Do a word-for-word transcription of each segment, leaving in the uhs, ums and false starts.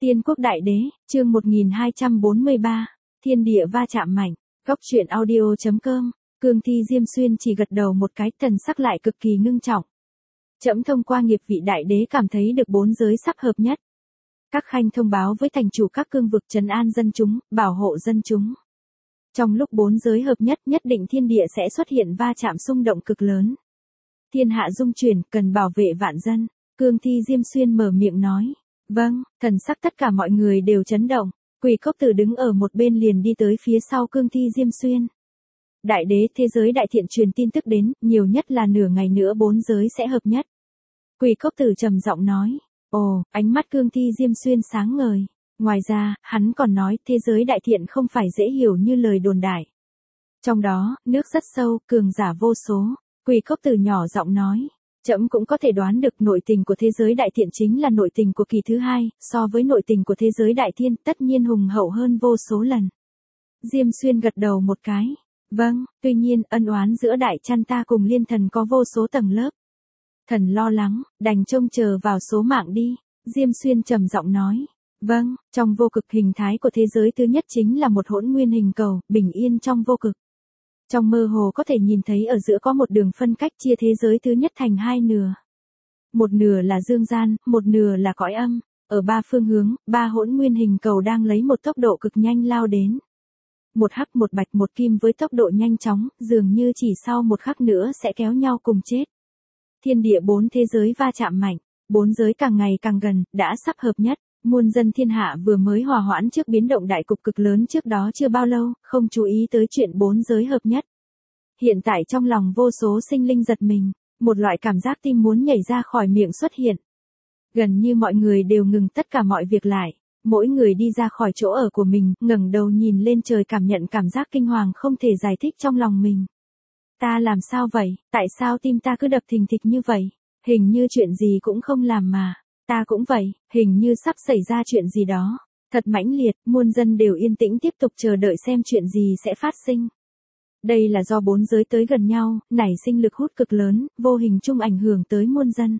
Tiên quốc đại đế, chương một nghìn hai trăm bốn mươi ba, thiên địa va chạm mạnh, góc truyện audio.com, Cương Thi Diêm Xuyên chỉ gật đầu một cái, thần sắc lại cực kỳ ngưng trọng. Trẫm thông qua nghiệp vị đại đế cảm thấy được bốn giới sắp hợp nhất. Các khanh thông báo với thành chủ các cương vực trấn an dân chúng, bảo hộ dân chúng. Trong lúc bốn giới hợp nhất, nhất định thiên địa sẽ xuất hiện va chạm xung động cực lớn. Thiên hạ dung chuyển, cần bảo vệ vạn dân. Cương Thi Diêm Xuyên mở miệng nói. Vâng, thần sắc tất cả mọi người đều chấn động. Quỷ Cốc Tử đứng ở một bên liền đi tới phía sau Cương Thi Diêm Xuyên. Đại đế, thế giới đại thiện truyền tin tức đến, nhiều nhất là nửa ngày nữa bốn giới sẽ hợp nhất. Quỷ Cốc Tử trầm giọng nói. Ồ, ánh mắt Cương Thi Diêm Xuyên sáng ngời. Ngoài ra, hắn còn nói thế giới đại thiện không phải dễ hiểu như lời đồn đại. Trong đó, nước rất sâu, cường giả vô số. Quỷ Cốc Tử nhỏ giọng nói. Trẫm cũng có thể đoán được nội tình của thế giới đại thiện chính là nội tình của kỳ thứ hai, so với nội tình của thế giới đại thiên tất nhiên hùng hậu hơn vô số lần. Diêm Xuyên gật đầu một cái. Vâng, tuy nhiên ân oán giữa đại chăn ta cùng liên thần có vô số tầng lớp. Thần lo lắng, đành trông chờ vào số mạng đi. Diêm Xuyên trầm giọng nói. Vâng, trong vô cực hình thái của thế giới thứ nhất chính là một hỗn nguyên hình cầu, bình yên trong vô cực. Trong mơ hồ có thể nhìn thấy ở giữa có một đường phân cách chia thế giới thứ nhất thành hai nửa. Một nửa là dương gian, một nửa là cõi âm. Ở ba phương hướng, ba hỗn nguyên hình cầu đang lấy một tốc độ cực nhanh lao đến. Một hắc một bạch một kim với tốc độ nhanh chóng, dường như chỉ sau một khắc nữa sẽ kéo nhau cùng chết. Thiên địa bốn thế giới va chạm mạnh, bốn giới càng ngày càng gần, đã sắp hợp nhất. Muôn dân thiên hạ vừa mới hòa hoãn trước biến động đại cục cực lớn trước đó chưa bao lâu, không chú ý tới chuyện bốn giới hợp nhất. Hiện tại trong lòng vô số sinh linh giật mình, một loại cảm giác tim muốn nhảy ra khỏi miệng xuất hiện. Gần như mọi người đều ngừng tất cả mọi việc lại, mỗi người đi ra khỏi chỗ ở của mình, ngẩng đầu nhìn lên trời cảm nhận cảm giác kinh hoàng không thể giải thích trong lòng mình. Ta làm sao vậy, tại sao tim ta cứ đập thình thịch như vậy, hình như chuyện gì cũng không làm mà. Ta cũng vậy, hình như sắp xảy ra chuyện gì đó. Thật mãnh liệt, muôn dân đều yên tĩnh tiếp tục chờ đợi xem chuyện gì sẽ phát sinh. Đây là do bốn giới tới gần nhau, nảy sinh lực hút cực lớn, vô hình chung ảnh hưởng tới muôn dân.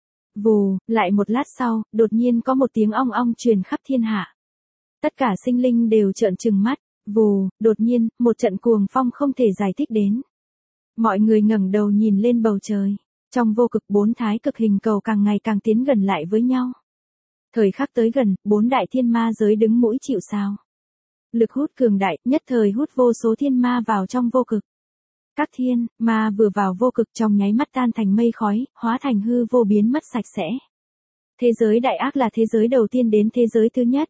Vù, lại một lát sau, đột nhiên có một tiếng ong ong truyền khắp thiên hạ. Tất cả sinh linh đều trợn trừng mắt. Vù, đột nhiên, một trận cuồng phong không thể giải thích đến. Mọi người ngẩng đầu nhìn lên bầu trời. Trong vô cực bốn thái cực hình cầu càng ngày càng tiến gần lại với nhau. Thời khắc tới gần, bốn đại thiên ma giới đứng mũi chịu sào. Lực hút cường đại, nhất thời hút vô số thiên ma vào trong vô cực. Các thiên, ma vừa vào vô cực trong nháy mắt tan thành mây khói, hóa thành hư vô biến mất sạch sẽ. Thế giới đại ác là thế giới đầu tiên đến thế giới thứ nhất.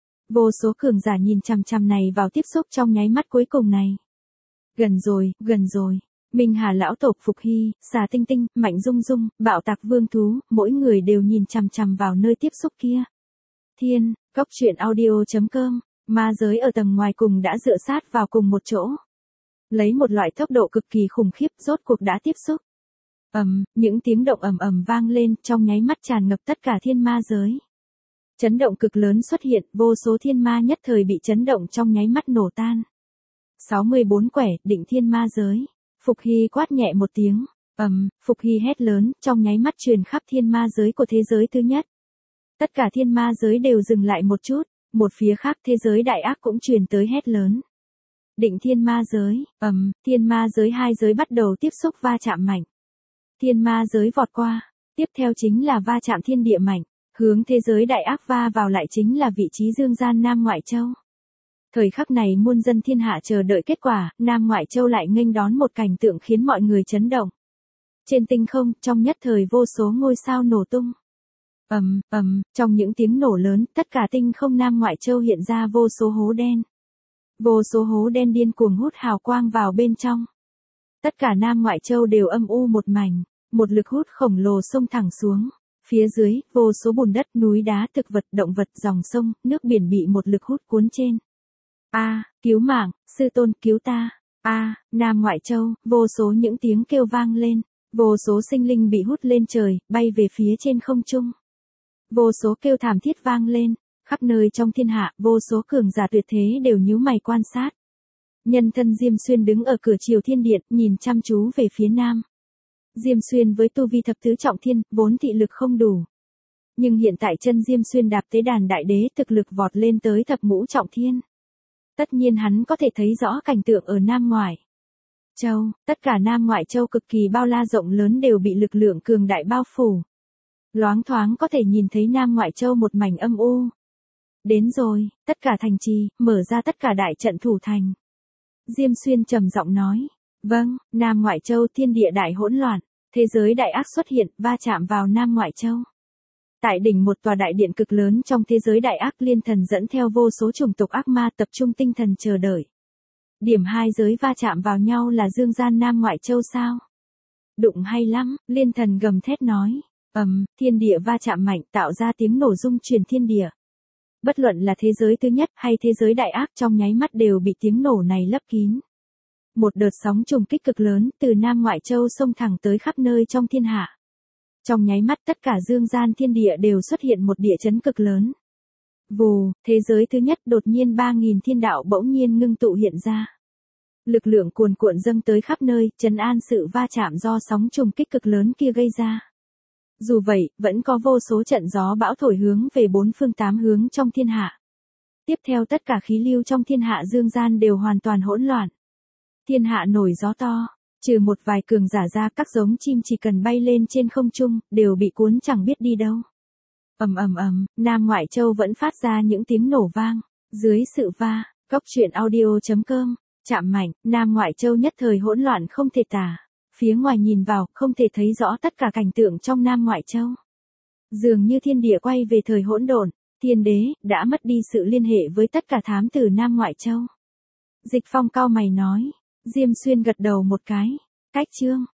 Vô số cường giả nhìn chằm chằm này vào tiếp xúc trong nháy mắt cuối cùng này. Gần rồi, gần rồi. Minh Hà lão tổ, Phục Hy, Xà Tinh Tinh, Mạnh Dung Dung, Bạo Tạc Vương Thú, mỗi người đều nhìn chằm chằm vào nơi tiếp xúc kia. Thiên, góc truyện audio.com, ma giới ở tầng ngoài cùng đã dựa sát vào cùng một chỗ. Lấy một loại tốc độ cực kỳ khủng khiếp rốt cuộc đã tiếp xúc. Ầm, những tiếng động ầm ầm vang lên trong nháy mắt tràn ngập tất cả thiên ma giới. Chấn động cực lớn xuất hiện, vô số thiên ma nhất thời bị chấn động trong nháy mắt nổ tan. sáu mươi bốn quẻ, định thiên ma giới. Phục Hy quát nhẹ một tiếng, ầm, um, Phục Hy hét lớn, trong nháy mắt truyền khắp thiên ma giới của thế giới thứ nhất. Tất cả thiên ma giới đều dừng lại một chút, một phía khác thế giới đại ác cũng truyền tới hét lớn. Định thiên ma giới, ầm, um, thiên ma giới hai giới bắt đầu tiếp xúc va chạm mạnh. Thiên ma giới vọt qua, tiếp theo chính là va chạm thiên địa mạnh, hướng thế giới đại ác va vào lại chính là vị trí dương gian Nam Ngoại Châu. Thời khắc này muôn dân thiên hạ chờ đợi kết quả, Nam Ngoại Châu lại nghênh đón một cảnh tượng khiến mọi người chấn động. Trên tinh không, trong nhất thời vô số ngôi sao nổ tung. Ầm, ầm, trong những tiếng nổ lớn, tất cả tinh không Nam Ngoại Châu hiện ra vô số hố đen. Vô số hố đen điên cuồng hút hào quang vào bên trong. Tất cả Nam Ngoại Châu đều âm u một mảnh, một lực hút khổng lồ xông thẳng xuống. Phía dưới, vô số bùn đất, núi đá, thực vật, động vật, dòng sông, nước biển bị một lực hút cuốn trên. A, à, cứu mạng, sư tôn cứu ta. A, à, Nam Ngoại Châu, vô số những tiếng kêu vang lên, vô số sinh linh bị hút lên trời, bay về phía trên không trung. Vô số kêu thảm thiết vang lên, khắp nơi trong thiên hạ, vô số cường giả tuyệt thế đều nhíu mày quan sát. Nhân thân Diêm Xuyên đứng ở cửa Triều Thiên Điện, nhìn chăm chú về phía nam. Diêm Xuyên với tu vi thập tứ trọng thiên, vốn thị lực không đủ. Nhưng hiện tại chân Diêm Xuyên đạp tế đàn đại đế thực lực vọt lên tới thập ngũ trọng thiên. Tất nhiên hắn có thể thấy rõ cảnh tượng ở Nam Ngoại Châu, tất cả Nam Ngoại Châu cực kỳ bao la rộng lớn đều bị lực lượng cường đại bao phủ. Loáng thoáng có thể nhìn thấy Nam Ngoại Châu một mảnh âm u. Đến rồi, tất cả thành trì, mở ra tất cả đại trận thủ thành. Diêm Xuyên trầm giọng nói. Vâng, Nam Ngoại Châu thiên địa đại hỗn loạn, thế giới đại ác xuất hiện, va chạm vào Nam Ngoại Châu. Tại đỉnh một tòa đại điện cực lớn trong thế giới đại ác, liên thần dẫn theo vô số chủng tộc ác ma tập trung tinh thần chờ đợi. Điểm hai giới va chạm vào nhau là dương gian Nam Ngoại Châu sao? Đụng hay lắm, liên thần gầm thét nói. Ầm, thiên địa va chạm mạnh tạo ra tiếng nổ rung truyền thiên địa. Bất luận là thế giới thứ nhất hay thế giới đại ác trong nháy mắt đều bị tiếng nổ này lấp kín. Một đợt sóng trùng kích cực lớn từ Nam Ngoại Châu xông thẳng tới khắp nơi trong thiên hạ. Trong nháy mắt tất cả dương gian thiên địa đều xuất hiện một địa chấn cực lớn. Vù, thế giới thứ nhất đột nhiên ba nghìn thiên đạo bỗng nhiên ngưng tụ hiện ra. Lực lượng cuồn cuộn dâng tới khắp nơi, trấn an sự va chạm do sóng trùng kích cực lớn kia gây ra. Dù vậy, vẫn có vô số trận gió bão thổi hướng về bốn phương tám hướng trong thiên hạ. Tiếp theo tất cả khí lưu trong thiên hạ dương gian đều hoàn toàn hỗn loạn. Thiên hạ nổi gió to, trừ một vài cường giả ra, các giống chim chỉ cần bay lên trên không trung, đều bị cuốn chẳng biết đi đâu. Ầm ầm ầm, Nam Ngoại Châu vẫn phát ra những tiếng nổ vang, dưới sự va, góc truyện audio chấm com, chạm mạnh, Nam Ngoại Châu nhất thời hỗn loạn không thể tả. Phía ngoài nhìn vào, không thể thấy rõ tất cả cảnh tượng trong Nam Ngoại Châu. Dường như thiên địa quay về thời hỗn độn, thiên đế đã mất đi sự liên hệ với tất cả thám tử Nam Ngoại Châu. Dịch Phong cau mày nói, Diêm Xuyên gật đầu một cái, cách chương